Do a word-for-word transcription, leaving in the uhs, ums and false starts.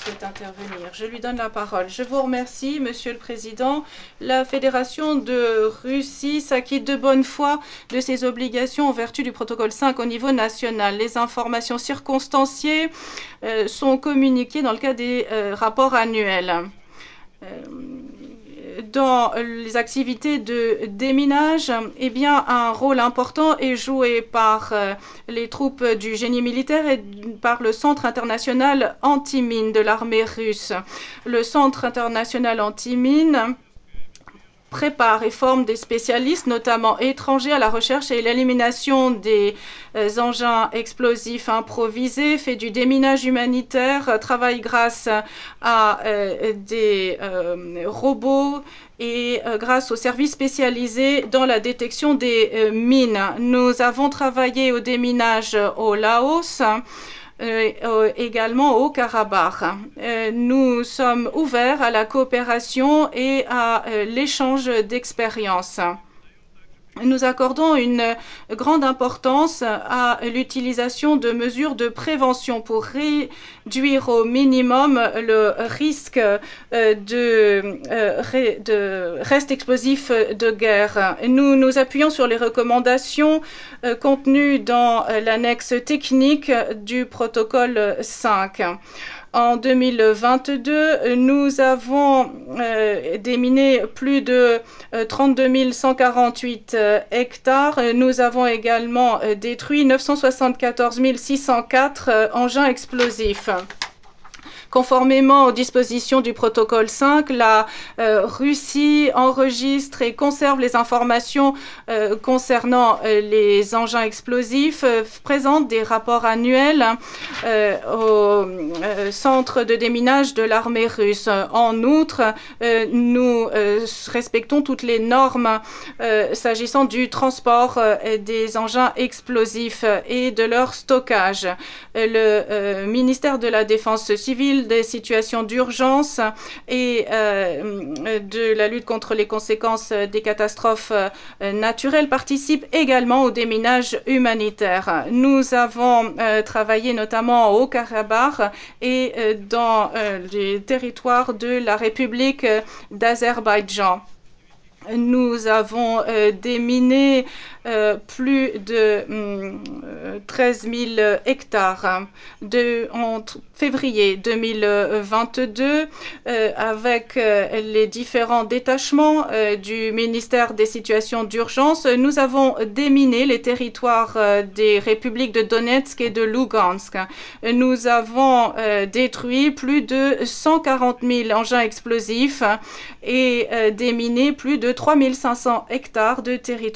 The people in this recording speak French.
souhaite intervenir. Je lui donne la parole. Je vous remercie, Monsieur le Président. La Fédération de Russie s'acquitte de bonne foi de ses obligations en vertu du protocole cinq au niveau national. Les informations circonstanciées euh, sont communiquées dans le cadre des euh, rapports annuels. Euh, dans les activités de déminage, eh bien, un rôle important est joué par euh, les troupes du génie militaire et par le Centre international anti-mine de l'armée russe. Le Centre international anti-mine prépare et forme des spécialistes, notamment étrangers, à la recherche et l'élimination des euh, engins explosifs improvisés, fait du déminage humanitaire, travaille grâce à euh, des euh, robots et euh, grâce aux services spécialisés dans la détection des euh, mines. Nous avons travaillé au déminage au Laos, Euh, également au Karabakh. Euh, nous sommes ouverts à la coopération et à euh, l'échange d'expériences. Nous accordons une grande importance à l'utilisation de mesures de prévention pour réduire au minimum le risque de, de reste explosif de guerre. Nous nous appuyons sur les recommandations contenues dans l'annexe technique du protocole cinq. En deux mille vingt-deux, nous avons euh, déminé plus de euh, trente-deux mille cent quarante-huit euh, hectares. Nous avons également euh, détruit neuf cent soixante-quatorze mille six cent quatre euh, engins explosifs. Conformément aux dispositions du protocole cinq, la euh, Russie enregistre et conserve les informations euh, concernant euh, les engins explosifs, euh, présente des rapports annuels euh, au euh, centre de déminage de l'armée russe. En outre, euh, nous euh, respectons toutes les normes euh, s'agissant du transport euh, des engins explosifs et de leur stockage. Le euh, ministère de la Défense civile, des situations d'urgence et euh, de la lutte contre les conséquences des catastrophes euh, naturelles participe également au déminage humanitaire. Nous avons euh, travaillé notamment au Haut-Karabakh et euh, dans euh, les territoires de la République d'Azerbaïdjan. Nous avons euh, déminé euh, plus de euh, treize mille hectares de, en février deux mille vingt-deux euh, avec euh, les différents détachements euh, du ministère des situations d'urgence. Nous avons déminé les territoires euh, des républiques de Donetsk et de Lugansk. Nous avons euh, détruit plus de cent quarante mille engins explosifs et euh, déminé plus de trois mille cinq cents hectares de territoire.